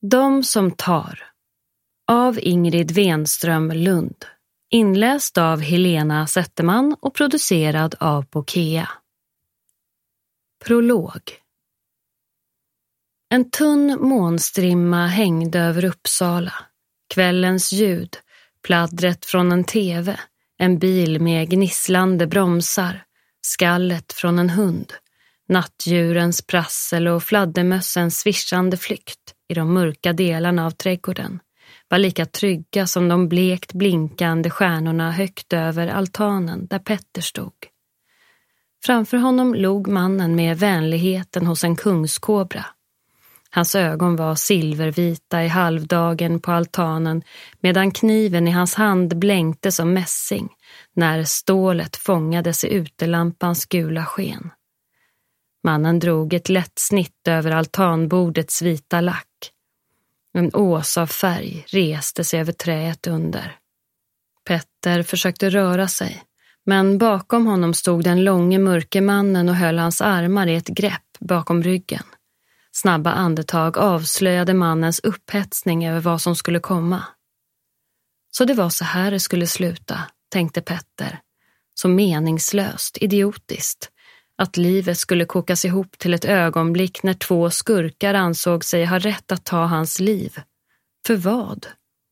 De som tar av Ingrid Wenström Lund. Inläst av Helena Zetterman och producerad av Bokea. Prolog. En tunn månstrimma hängde över Uppsala. Kvällens ljud, pladdret från en tv, en bil med gnisslande bromsar, skallet från en hund, nattdjurens prassel och fladdermössens svischande flykt i de mörka delarna av trädgården var lika trygga som de blekt blinkande stjärnorna högt över altanen där Petter stod. Framför honom log mannen med vänligheten hos en kungskobra. Hans ögon var silvervita i halvdagen på altanen medan kniven i hans hand blänkte som mässing när stålet fångades i utelampans gula sken. Mannen drog ett lätt snitt över altanbordets vita lack. En ås av färg reste sig över träet under. Petter försökte röra sig, men bakom honom stod den långe mörke mannen och höll hans armar i ett grepp bakom ryggen. Snabba andetag avslöjade mannens upphetsning över vad som skulle komma. Så det var så här det skulle sluta, tänkte Petter. Så meningslöst, idiotiskt. Att livet skulle kokas ihop till ett ögonblick när två skurkar ansåg sig ha rätt att ta hans liv. För vad?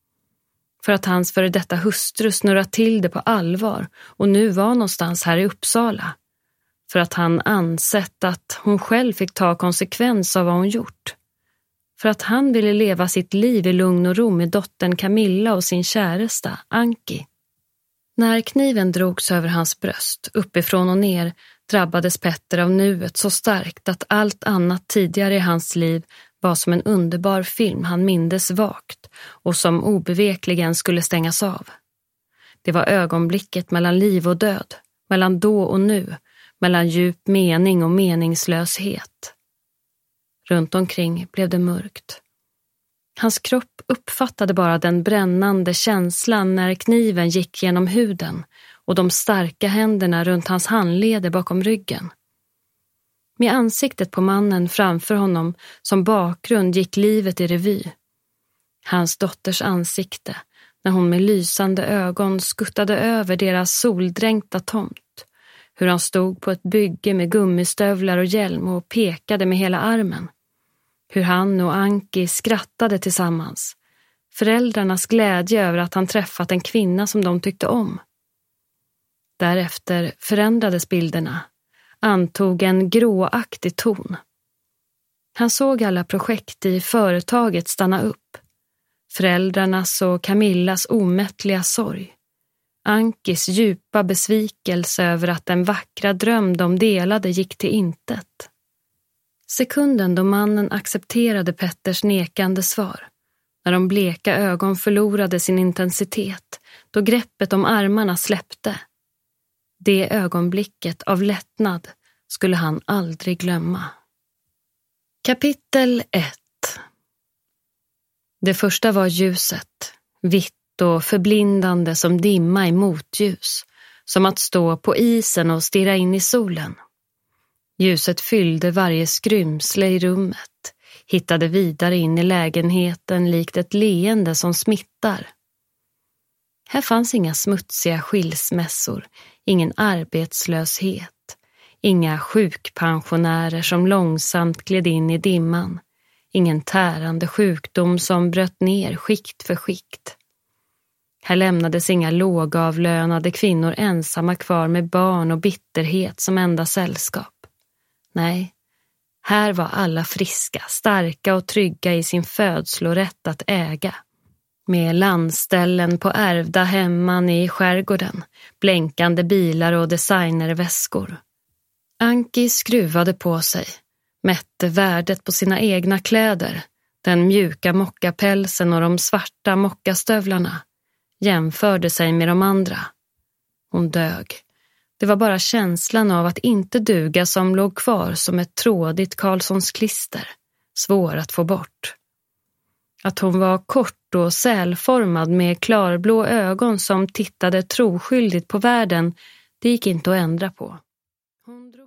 För att hans före detta hustru snurrat till det på allvar och nu var någonstans här i Uppsala. För att han ansett att hon själv fick ta konsekvens av vad hon gjort. För att han ville leva sitt liv i lugn och ro med dottern Camilla och sin käresta, Anki. När kniven drogs över hans bröst, uppifrån och ner, drabbades Petter av nuet så starkt att allt annat tidigare i hans liv var som en underbar film han mindes vagt och som obevekligen skulle stängas av. Det var ögonblicket mellan liv och död, mellan då och nu, mellan djup mening och meningslöshet. Runt omkring blev det mörkt. Hans kropp uppfattade bara den brännande känslan när kniven gick genom huden och de starka händerna runt hans handleder bakom ryggen. Med ansiktet på mannen framför honom som bakgrund gick livet i revy. Hans dotters ansikte när hon med lysande ögon skuttade över deras soldränkta tomt. Hur han stod på ett bygge med gummistövlar och hjälm och pekade med hela armen. Hur han och Anki skrattade tillsammans. Föräldrarnas glädje över att han träffat en kvinna som de tyckte om. Därefter förändrades bilderna, antog en gråaktig ton. Han såg alla projekt i företaget stanna upp. Föräldrarnas och Camillas omättliga sorg. Ankis djupa besvikelse över att den vackra dröm de delade gick till intet. Sekunden då mannen accepterade Petters nekande svar, när de bleka ögon förlorade sin intensitet, då greppet om armarna släppte. Det ögonblicket av lättnad skulle han aldrig glömma. Kapitel 1. Det första var ljuset, vitt och förblindande som dimma i motljus, som att stå på isen och stirra in i solen. Ljuset fyllde varje skrymsle i rummet, hittade vidare in i lägenheten likt ett leende som smittar. Här fanns inga smutsiga skilsmässor, ingen arbetslöshet, inga sjukpensionärer som långsamt gled in i dimman, ingen tärande sjukdom som bröt ner skikt för skikt. Här lämnades inga lågavlönade kvinnor ensamma kvar med barn och bitterhet som enda sällskap. Nej, här var alla friska, starka och trygga i sin födslorätt att äga. Med landställen på ärvda hemman i skärgården, blänkande bilar och designerväskor. Anki skruvade på sig, mätte värdet på sina egna kläder, den mjuka mockapälsen och de svarta mockastövlarna, jämförde sig med de andra. Hon dög. Det var bara känslan av att inte duga som låg kvar som ett trådigt Karlssons klister, svår att få bort. Att hon var kort och sälformad med klarblå ögon som tittade troskyldigt på världen, det gick inte att ändra på. Hon drog